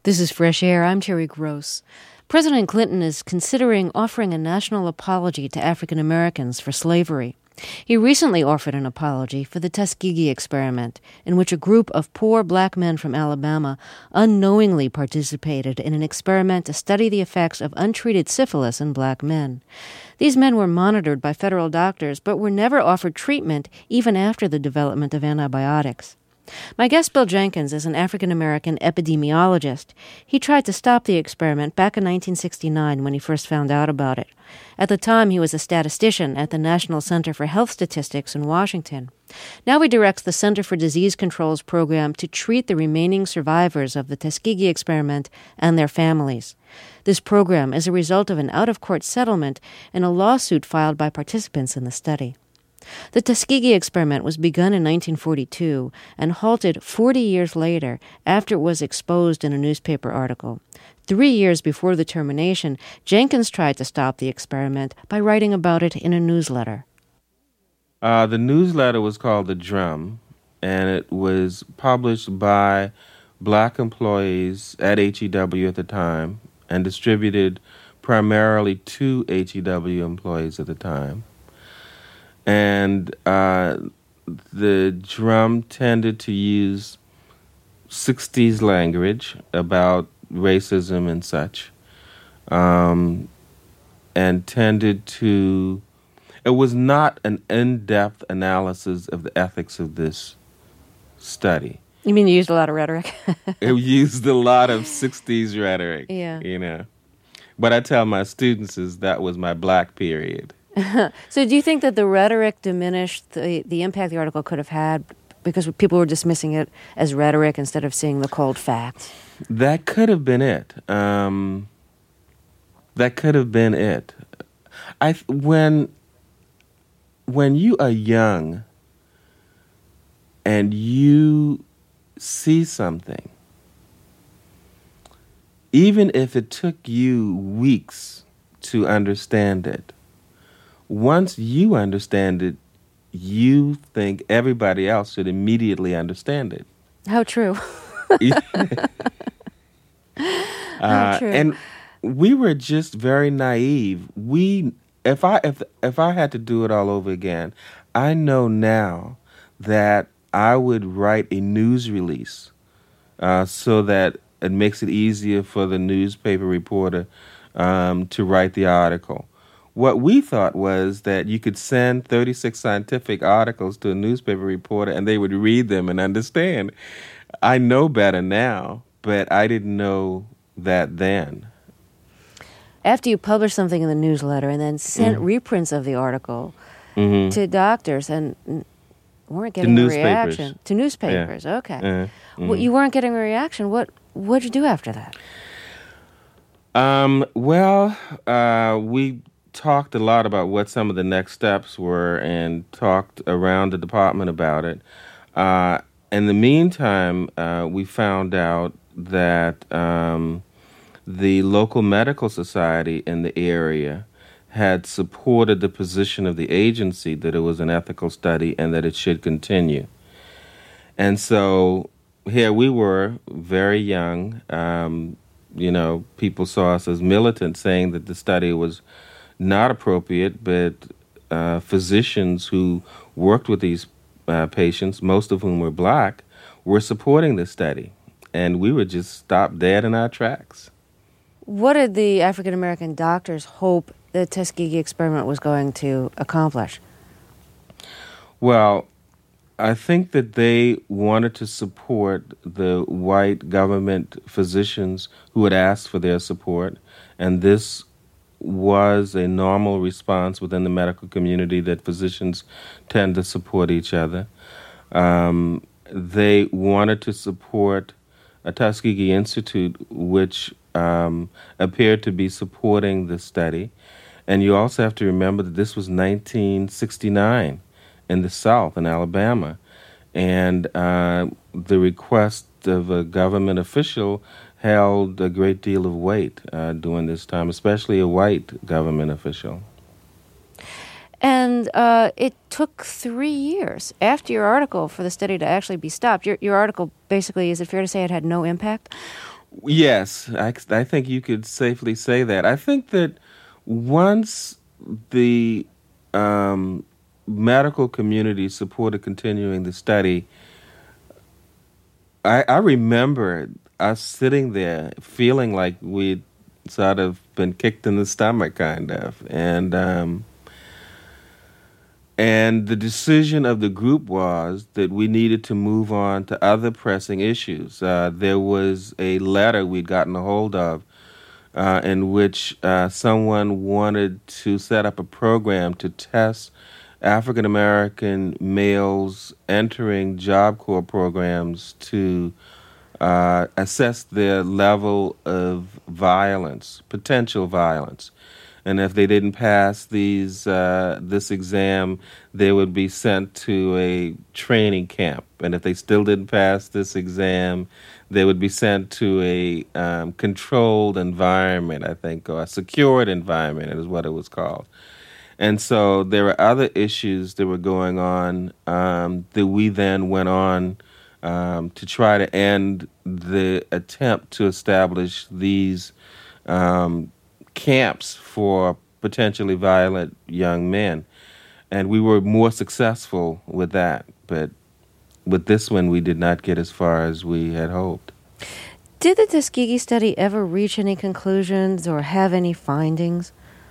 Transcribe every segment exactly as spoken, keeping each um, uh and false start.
This is Fresh Air. I'm Terry Gross. President Clinton is considering offering a national apology to African Americans for slavery. He recently offered an apology for the Tuskegee experiment, in which a group of poor black men from Alabama unknowingly participated in an experiment to study the effects of untreated syphilis in black men. These men were monitored by federal doctors, but were never offered treatment even after the development of antibiotics. My guest, Bill Jenkins, is an African-American epidemiologist. He tried to stop the experiment back in nineteen sixty-nine when he first found out about it. At the time, he was a statistician at the National Center for Health Statistics in Washington. Now he directs the Center for Disease Control's program to treat the remaining survivors of the Tuskegee experiment and their families. This program is a result of an out-of-court settlement in a lawsuit filed by participants in the study. The Tuskegee experiment was begun in nineteen forty-two and halted forty years later after it was exposed in a newspaper article. Three years before the termination, Jenkins tried to stop the experiment by writing about it in a newsletter. Uh, the newsletter was called The Drum, and it was published by black employees at H E W at the time and distributed primarily to H E W employees at the time. And uh, the Drum tended to use sixties language about racism and such, um, and tended to, it was not an in-depth analysis of the ethics of this study. You mean you used a lot of rhetoric? It used a lot of sixties rhetoric, yeah. you know. But I tell my students is that was my black period. So do you think that the rhetoric diminished the, the impact the article could have had because people were dismissing it as rhetoric instead of seeing the cold facts? That could have been it. Um, that could have been it. I when when you are young and you see something, even if it took you weeks to understand it, once you understand it, you think everybody else should immediately understand it. How true. uh, true. And we were just very naive. We, if I if if I had to do it all over again, I know now that I would write a news release uh, so that it makes it easier for the newspaper reporter um, to write the article. What we thought was that you could send thirty-six scientific articles to a newspaper reporter and they would read them and understand. I know better now, but I didn't know that then. After you published something in the newsletter and then sent mm-hmm. reprints of the article mm-hmm. to doctors and weren't getting a reaction. To newspapers. Yeah. Okay. Uh, mm-hmm. Well, you weren't getting a reaction. What what did you do after that? Um. Well, uh, we talked a lot about what some of the next steps were and talked around the department about it. Uh, in the meantime, uh, we found out that um, the local medical society in the area had supported the position of the agency that it was an ethical study and that it should continue. And so here we were, very young. Um, you know, people saw us as militant, saying that the study was not appropriate, but uh, physicians who worked with these uh, patients, most of whom were black, were supporting this study. And we were just stopped dead in our tracks. What did the African-American doctors hope the Tuskegee experiment was going to accomplish? Well, I think that they wanted to support the white government physicians who had asked for their support, and this was a normal response within the medical community that physicians tend to support each other. Um, they wanted to support a Tuskegee Institute, which um, appeared to be supporting the study. And you also have to remember that this was nineteen sixty-nine in the South, in Alabama. And uh, the request of a government official held a great deal of weight uh, during this time, especially a white government official. And uh, it took three years after your article for the study to actually be stopped. Your, your article basically, is it fair to say it had no impact? Yes, I, I think you could safely say that. I think that once the um, medical community supported continuing the study, I, I remember us sitting there feeling like we'd sort of been kicked in the stomach, kind of. And um, and the decision of the group was that we needed to move on to other pressing issues. Uh, there was a letter we'd gotten a hold of uh, in which uh, someone wanted to set up a program to test African American males entering Job Corps programs to uh, assess their level of violence, potential violence. And if they didn't pass these uh, this exam, they would be sent to a training camp. And if they still didn't pass this exam, they would be sent to a um, controlled environment, I think, or a secured environment is what it was called. And so there were other issues that were going on um, that we then went on um, to try to end the attempt to establish these um, camps for potentially violent young men. And we were more successful with that. But with this one, we did not get as far as we had hoped. Did the Tuskegee study ever reach any conclusions or have any findings?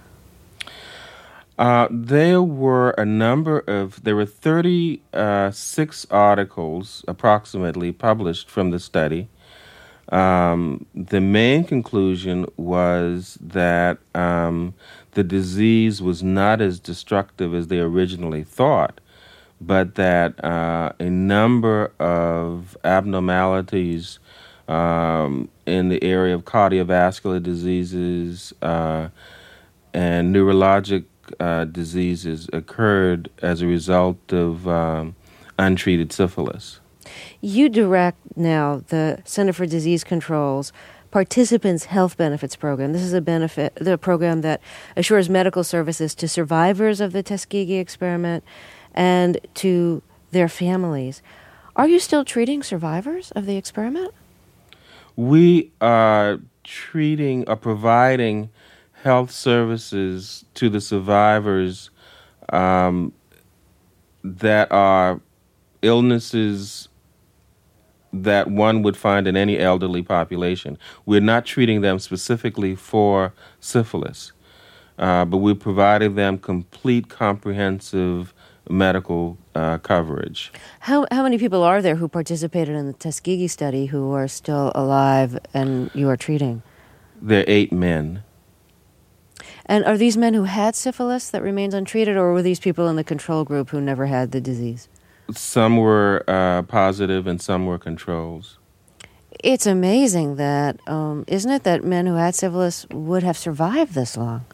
Uh, there were a number of, there were thirty-six articles approximately published from the study. Um, the main conclusion was that um, the disease was not as destructive as they originally thought, but that uh, a number of abnormalities um, in the area of cardiovascular diseases uh, and neurologic uh, diseases occurred as a result of um, untreated syphilis. You direct now the Center for Disease Control's Participants Health Benefits Program. This is a benefit, the program that assures medical services to survivors of the Tuskegee experiment and to their families. Are you still treating survivors of the experiment? We are treating or providing health services to the survivors um, that are illnesses that one would find in any elderly population. We're not treating them specifically for syphilis, uh, but we're providing them complete, comprehensive medical uh, coverage. How how many people are there who participated in the Tuskegee study who are still alive and you are treating? There are eight men. And are these men who had syphilis that remains untreated, or were these people in the control group who never had the disease? Some were uh, positive and some were controls. It's amazing that, um, isn't it, that men who had syphilis would have survived this long?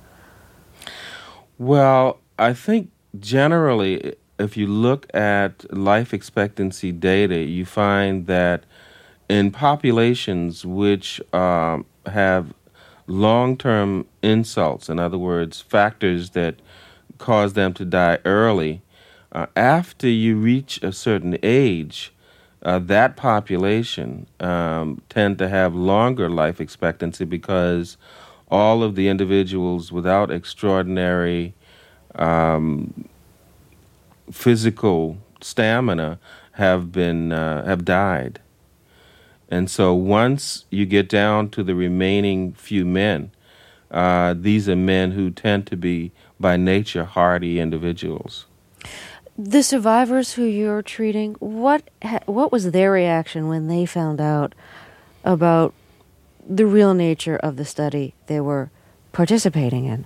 Well, I think generally, if you look at life expectancy data, you find that in populations which um, have long-term insults, in other words, factors that cause them to die early, uh, after you reach a certain age, uh, that population um, tend to have longer life expectancy because all of the individuals without extraordinary um, physical stamina have been uh, have died. And so once you get down to the remaining few men, uh, these are men who tend to be, by nature, hardy individuals. The survivors who you're treating, what ha- what was their reaction when they found out about the real nature of the study they were participating in?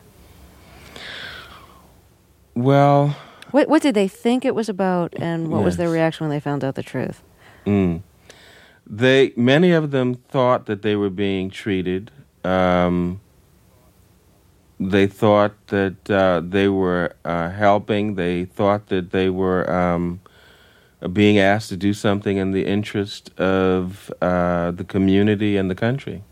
Well... What, what did they think it was about, and what yes. was their reaction when they found out the truth? Mm. They many of them thought that they were being treated. Um, they thought that uh, they were uh, helping. They thought that they were um, being asked to do something in the interest of uh, the community and the country.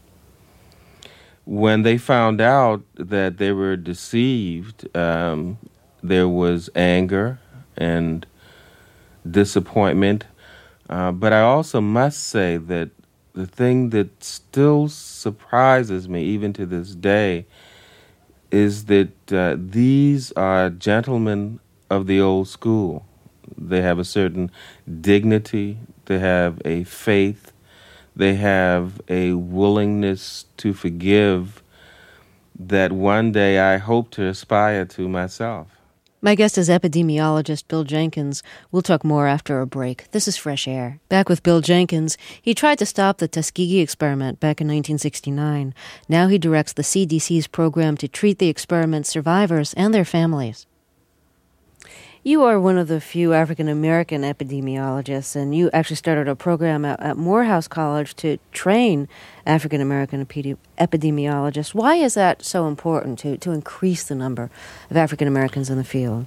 When they found out that they were deceived, um, there was anger and disappointment. Uh, but I also must say that the thing that still surprises me, even to this day, is that uh, these are gentlemen of the old school. They have a certain dignity, they have a faith, they have a willingness to forgive that one day I hope to aspire to myself. My guest is epidemiologist Bill Jenkins. We'll talk more after a break. This is Fresh Air. Back with Bill Jenkins. He tried to stop the Tuskegee experiment back in nineteen sixty-nine. Now he directs the C D C's program to treat the experiment's survivors and their families. You are one of the few African-American epidemiologists, and you actually started a program at, at Morehouse College to train African-American epide- epidemiologists. Why is that so important to, to increase the number of African-Americans in the field?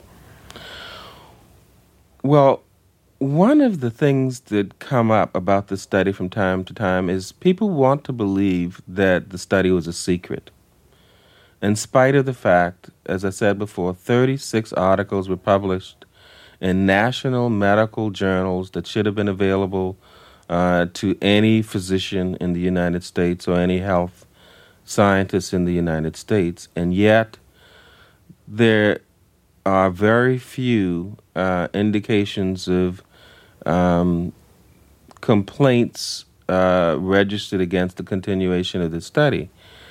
Well, one of the things that come up about the study from time to time is people want to believe that the study was a secret. In spite of the fact, as I said before, thirty-six articles were published in national medical journals that should have been available uh, to any physician in the United States or any health scientist in the United States. And yet, there are very few uh, indications of um, complaints uh, registered against the continuation of the study.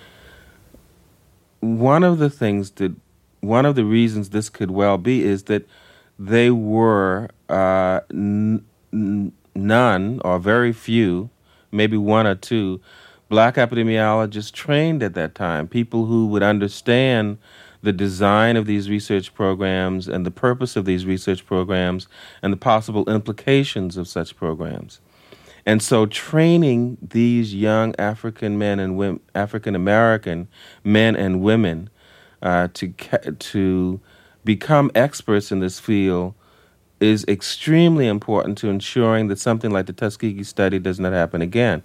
One of the things that, one of the reasons this could well be is that they were uh, n- n- none or very few, maybe one or two, black epidemiologists trained at that time, people who would understand the design of these research programs and the purpose of these research programs and the possible implications of such programs. And so training these young African men and women, African American men and women uh, to ca- to become experts in this field is extremely important to ensuring that something like the Tuskegee study does not happen again.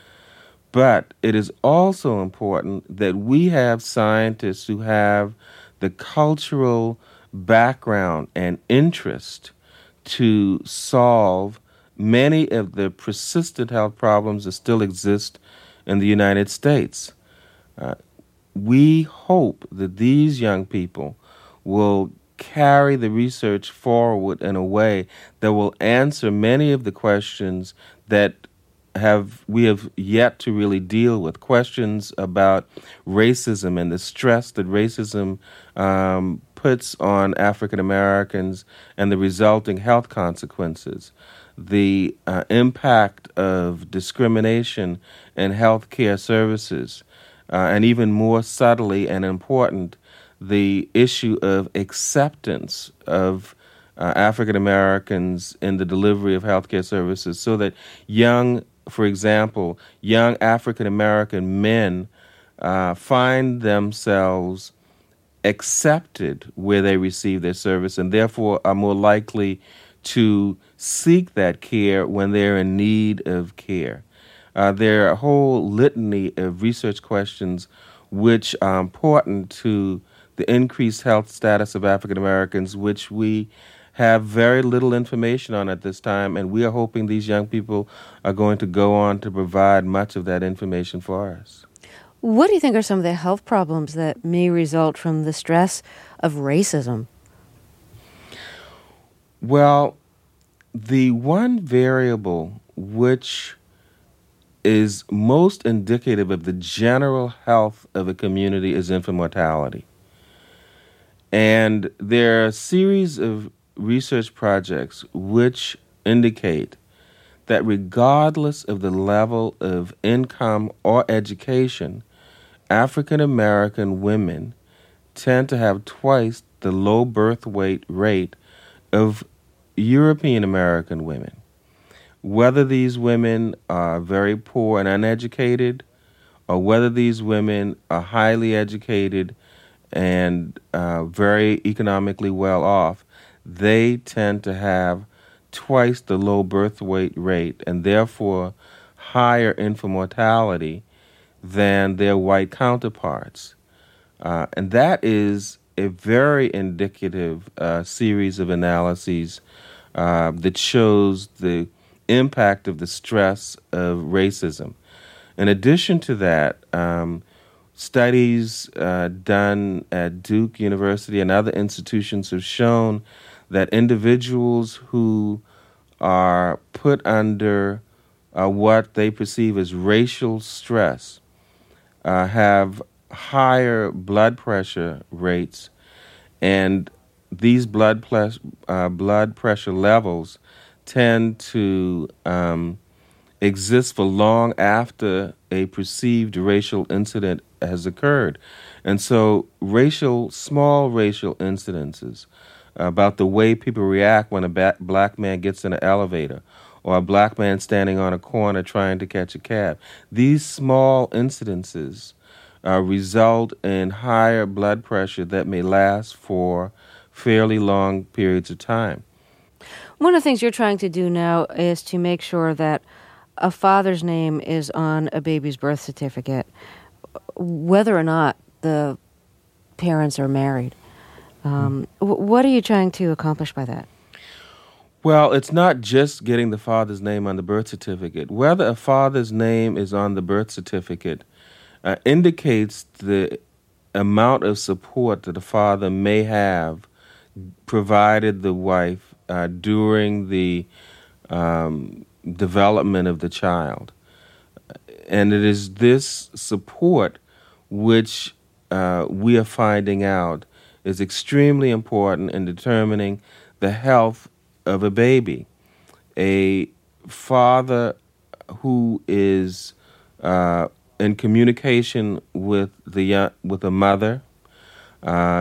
But it is also important that we have scientists who have the cultural background and interest to solve many of the persistent health problems that still exist in the United States. Uh, we hope that these young people will carry the research forward in a way that will answer many of the questions that have we have yet to really deal with, questions about racism and the stress that racism um, puts on African Americans and the resulting health consequences, the uh, impact of discrimination in health care services, uh, and even more subtly and important, the issue of acceptance of uh, African Americans in the delivery of healthcare services, so that young, for example, young African American men uh, find themselves accepted where they receive their service and therefore are more likely to seek that care when they're in need of care. Uh, there are a whole litany of research questions which are important to the increased health status of African Americans, which we have very little information on at this time, and we are hoping these young people are going to go on to provide much of that information for us. What do you think are some of the health problems that may result from the stress of racism? Well, the one variable which is most indicative of the general health of a community is infant mortality. And there are a series of research projects which indicate that regardless of the level of income or education, African American women tend to have twice the low birth weight rate of European American women. Whether these women are very poor and uneducated, or whether these women are highly educated and uh, very economically well off, they tend to have twice the low birth weight rate and therefore higher infant mortality than their white counterparts. Uh, and that is a very indicative uh, series of analyses uh, that shows the impact of the stress of racism. In addition to that, um, studies uh, done at Duke University and other institutions have shown that individuals who are put under uh, what they perceive as racial stress uh, have higher blood pressure rates, and these blood, ples- uh, blood pressure levels tend to um, exist for long after a perceived racial incident has occurred. And so racial, small racial incidences about the way people react when a ba- black man gets in an elevator or a black man standing on a corner trying to catch a cab, these small incidences uh, result in higher blood pressure that may last for fairly long periods of time. One of the things you're trying to do now is to make sure that a father's name is on a baby's birth certificate, whether or not the parents are married. Um, w- what are you trying to accomplish by that? Well, it's not just getting the father's name on the birth certificate. Whether a father's name is on the birth certificate uh, indicates the amount of support that the father may have provided the wife uh, during the um, development of the child. And it is this support which uh, we are finding out is extremely important in determining the health of a baby. A father who is uh, in communication with the uh, with a mother uh,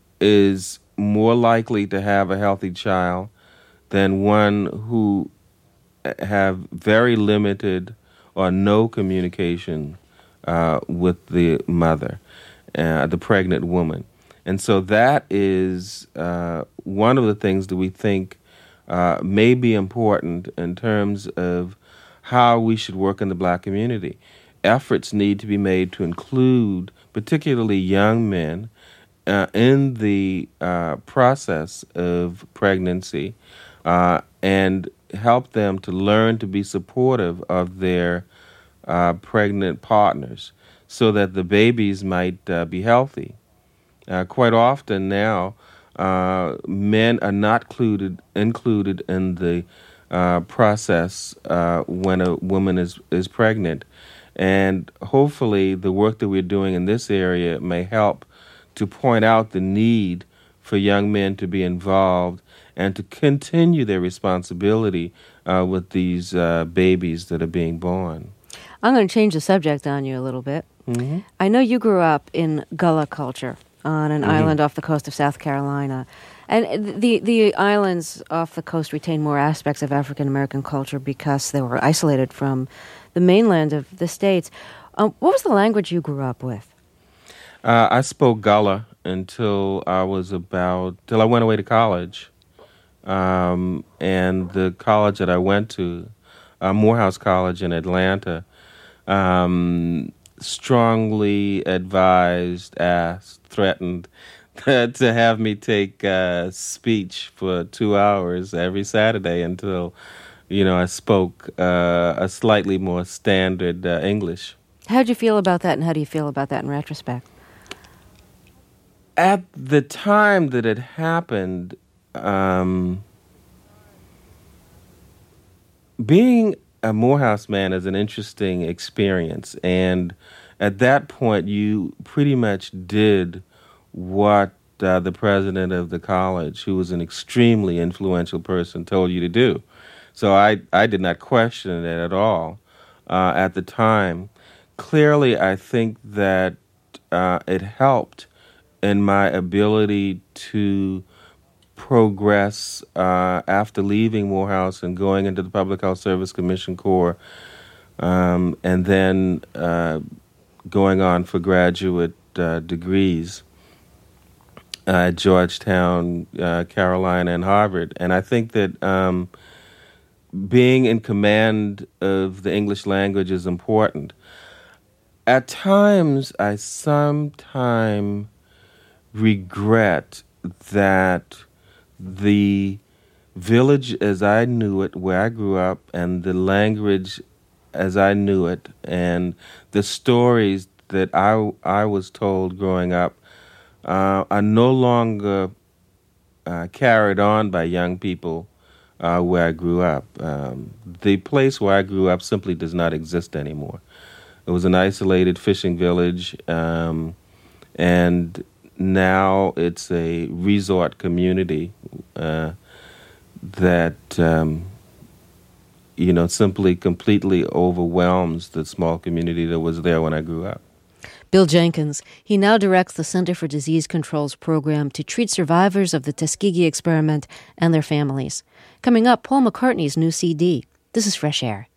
is more likely to have a healthy child than one who have very limited or no communication uh, with the mother, uh, the pregnant woman. And so that is uh, one of the things that we think uh, may be important in terms of how we should work in the black community. Efforts need to be made to include particularly young men uh, in the uh, process of pregnancy uh, and help them to learn to be supportive of their uh, pregnant partners so that the babies might uh, be healthy. Uh, quite often now, uh, men are not included, included in the uh, process uh, when a woman is, is pregnant. And hopefully the work that we're doing in this area may help to point out the need for young men to be involved and to continue their responsibility uh, with these uh, babies that are being born. I'm going to change the subject on you a little bit. Mm-hmm. I know you grew up in Gullah culture on an mm-hmm. island off the coast of South Carolina. And the, the islands off the coast retain more aspects of African American culture because they were isolated from the mainland of the States. Um, what was the language you grew up with? Uh, I spoke Gullah until I was about, till I went away to college. Um, and the college that I went to, uh, Morehouse College in Atlanta, um, strongly advised, asked, threatened to have me take uh, speech for two hours every Saturday until, you know, I spoke uh, a slightly more standard uh, English. How'd you feel about that, and how do you feel about that in retrospect? At the time that it happened, um, being a Morehouse man is an interesting experience. And at that point, you pretty much did what uh, the president of the college, who was an extremely influential person, told you to do. So I, I did not question it at all uh, at the time. Clearly, I think that uh, it helped in my ability to progress uh, after leaving Morehouse and going into the Public Health Service Commission Corps, um, and then uh, going on for graduate uh, degrees uh, at Georgetown, uh, Carolina, and Harvard. And I think that um, being in command of the English language is important. At times, I sometimes regret that the village as I knew it, where I grew up, and the language as I knew it, and the stories that I, I was told growing up uh, are no longer uh, carried on by young people uh, where I grew up. Um, the place where I grew up simply does not exist anymore. It was an isolated fishing village, um, and now it's a resort community uh, that, um, you know, simply completely overwhelms the small community that was there when I grew up. Bill Jenkins. He now directs the Center for Disease Control's program to treat survivors of the Tuskegee experiment and their families. Coming up, Paul McCartney's new C D. This is Fresh Air.